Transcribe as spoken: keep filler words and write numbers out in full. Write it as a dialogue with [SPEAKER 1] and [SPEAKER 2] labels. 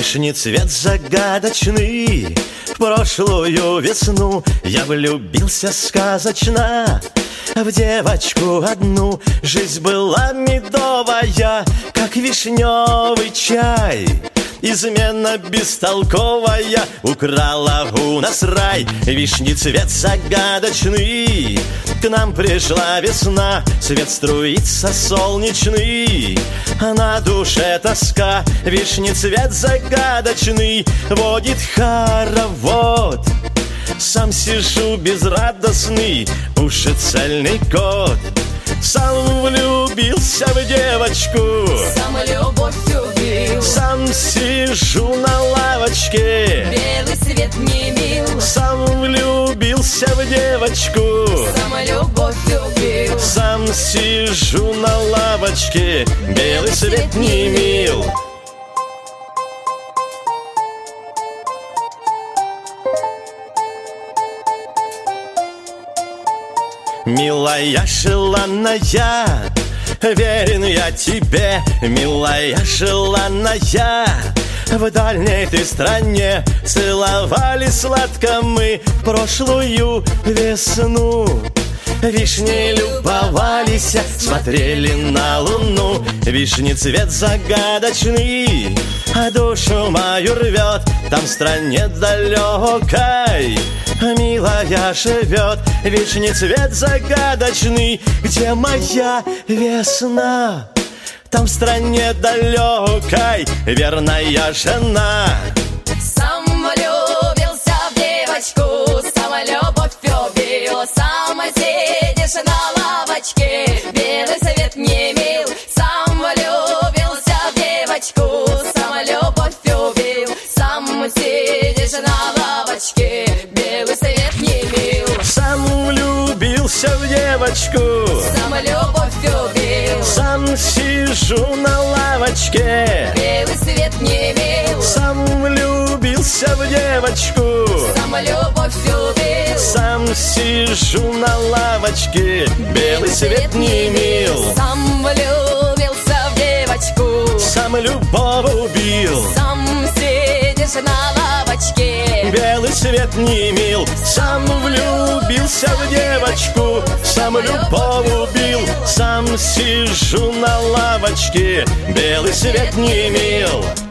[SPEAKER 1] Вишний цвет загадочный, в прошлую весну я влюбился сказочно в девочку одну. Жизнь была медовая, как вишневый чай. Измена бестолковая украла у нас рай. Вишний цвет загадочный, к нам пришла весна. Свет струится солнечный, а на душе тоска. Вишний цвет загадочный водит хоровод. Сам сижу безрадостный, уши цельный кот. Сам влюбился в девочку,
[SPEAKER 2] сам любовь убил.
[SPEAKER 1] Сам сижу на лавочке,
[SPEAKER 2] белый свет не мил.
[SPEAKER 1] Сам влюбился в девочку,
[SPEAKER 2] сам любовь убил.
[SPEAKER 1] Сам сижу на лавочке, белый свет не мил. Милая желанная, верен я тебе, милая желанная. В дальней ты стране целовались сладко мы прошлую весну. Вишни любовались, смотрели на луну. Вишний цвет загадочный, а душу мою рвет. Там в стране далекой милая живет. Вишний цвет загадочный, где моя весна? Там в стране далекой верная жена.
[SPEAKER 2] Сам влюбился в девочку, сама любовь убил. Сам сидишь на лавочке, белый свет не мил. Сам влюбился в девочку, сама любовь убил. Сам сидишь на лавочке, белый свет не мил.
[SPEAKER 1] Сам влюбился в девочку,
[SPEAKER 2] сам любовь убил.
[SPEAKER 1] Сам сижу на лавочке,
[SPEAKER 2] белый свет не мил.
[SPEAKER 1] Сам влюбился в девочку,
[SPEAKER 2] сам любовь убил.
[SPEAKER 1] Сам сижу на лавочке, белый свет не мил.
[SPEAKER 2] Сам влюбился в девочку,
[SPEAKER 1] сам любовь убил.
[SPEAKER 2] Сам сидишь на лавочке,
[SPEAKER 1] белый свет не мил. Сам влюбился в девочку, сам любовь убил. Сам сижу на лавочке, белый свет не мил.